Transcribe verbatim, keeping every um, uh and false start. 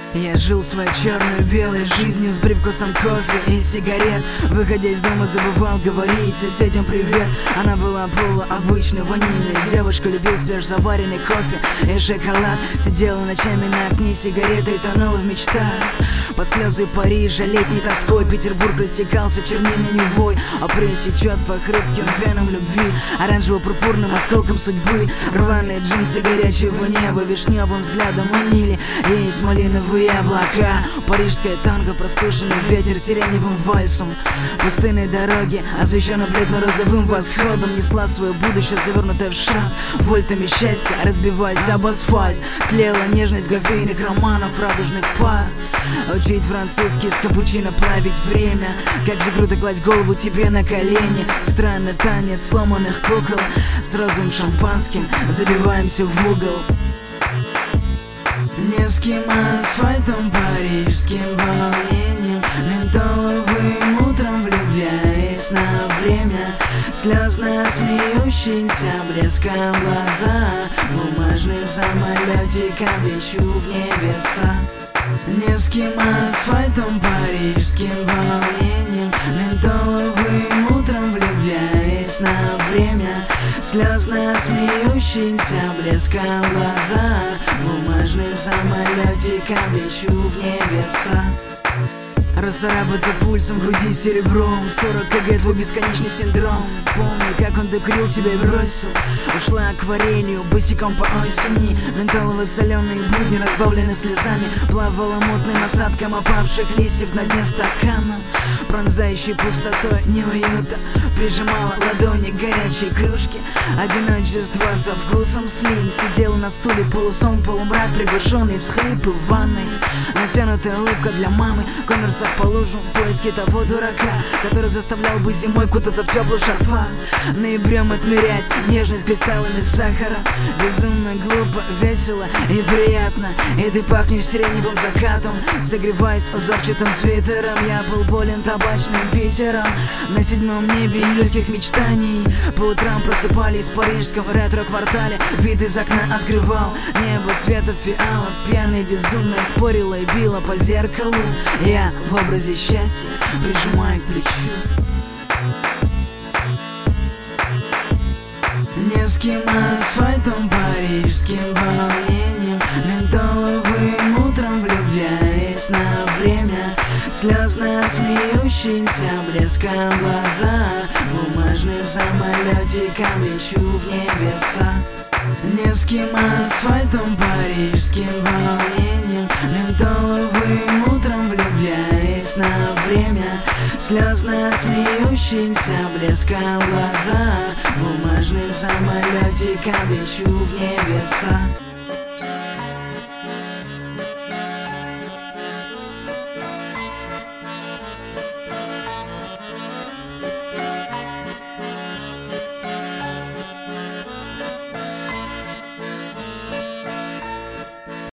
Я жил своей черно-белой жизнью с привкусом кофе и сигарет. Выходя из дома, забывал говорить соседям привет. Она была полуобычной, ванильной. Девушка любил свежезаваренный кофе и шоколад. Сидела ночами на окне сигаретой, тонула в мечтах. Под слезы Парижа, летней тоской Петербург растекался чернильной Невой. Апрель течет по хрупким венам любви, оранжево-пурпурным осколком судьбы. Рваные джинсы горячего неба, вишневым взглядом манили. Есть малиновые облака, парижское танго, простуженный ветер сиреневым вальсом. Пустынные дороги, освещенные бледно-розовым восходом, несла свое будущее, завернутое в шаг. Вольтами счастья, разбиваясь об асфальт, тлела нежность кофейных романов, радужных пар. Учить французский с капучино, плавить время. Как же круто класть голову тебе на колени. Странный танец сломанных кукол, с розовым шампанским забиваемся в угол. Невским асфальтом, парижским волнением, ментоловым утром влюбляясь на время. Слезно смеющимся блеском глаза, бумажным самолетиком лечу в небеса. Невским асфальтом, парижским волнением, ментоловым утром влюбляясь на время. Слезно смеющимся блеском глаза, бумажным самолетиком лечу в небеса. Расцарапаться пульсом, груди серебром, сорок кг твой бесконечный синдром. Вспомни, как он докурил тебя и бросил. Ушла акварелью, босиком по осени. Ментолово-соленые будни разбавлены слезами. Плавала мутным осадком опавших листьев на дне стакана, пронзающей пустотой неуюта. Прижимала ладони к горячей кружке. Одиночество со вкусом слим. Сидел на стуле, полусон, полумрак, приглушенный всхлипы в ванной. Натянутая улыбка для мамы, коммерсов по лужам, поиски того дурака, который заставлял бы зимой кутаться в теплый шарфа. Ноябрем отмерять нежность кристаллами сахара. Безумно, глупо, весело и приятно. И ты пахнешь сиреневым закатом. Согреваясь узорчатым свитером, я был болен табачным Питером. На седьмом небе июльских мечтаний по утрам просыпались в парижском ретро-квартале. Вид из окна открывал небо цвета фиала. Пьяная безумная спорила и била по зеркалу. Я в образе счастья, прижимая к плечу. Невским асфальтом, парижским волнением, ментоловым утром влюбляясь на время. Слезно смеющимся блеском глаза, бумажным самолетиком лечу в небеса. Невским асфальтом, парижским волнением, ментоловым утром влюбляясь на время. Слезно смеющимся блеском глаза, бумажным самолетиком лечу в небеса.